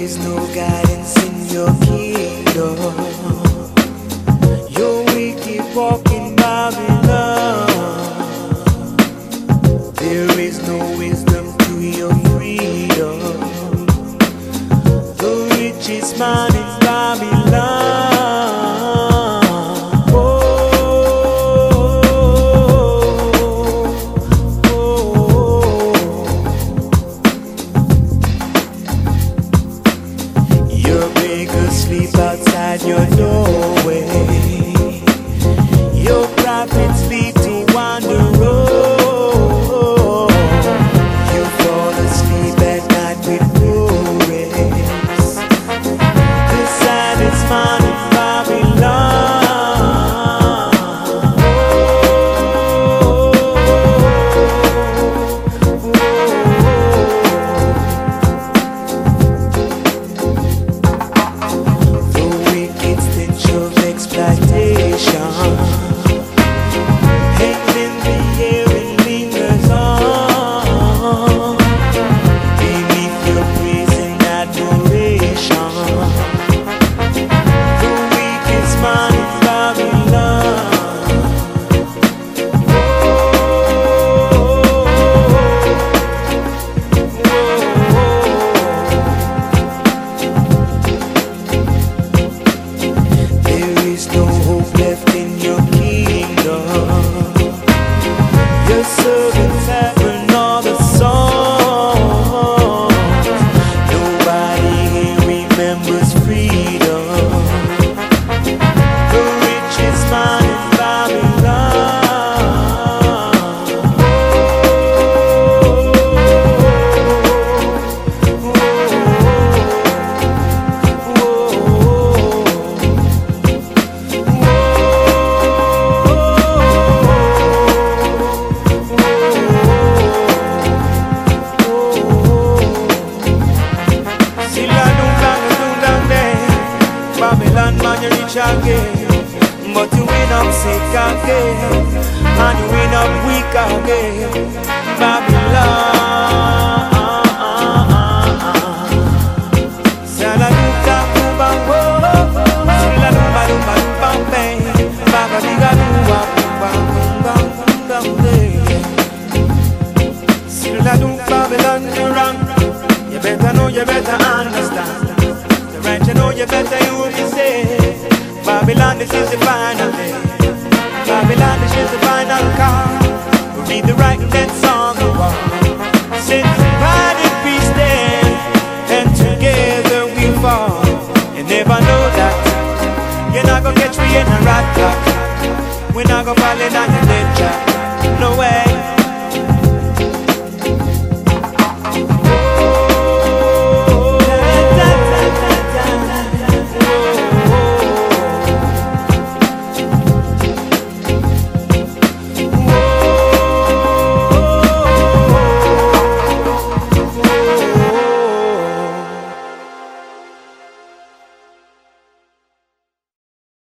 is no guidance in your kingdom. You're wicked walking Babylon. There is no wisdom to your freedom. The richest man in Babylon. Sleep outside your doorway. Your prophets lead to wander road. You fall asleep at night with no rest. The saddest man in Babylon. Exploitation hangs in the air and lingers on beneath your praise and adoration. The weakest man in Babylon. No hope left in your kingdom. Your servants have run all the songs. Nobody here remembers freedom. The richest man in Babylon. Babylon man, you rich again, but you win up sick again, and you win up weak again. Babylon, Saladuka Kubango, Siladumba Dumba Dumba, Babadiga Dumba Dumba Dumba Dumba. Siladum Babylon, you run. You better know, you better understand. Right, you know you better you will be saved. Babylon, this is the final day. Babylon, this is the final call. We read the right and then song the war.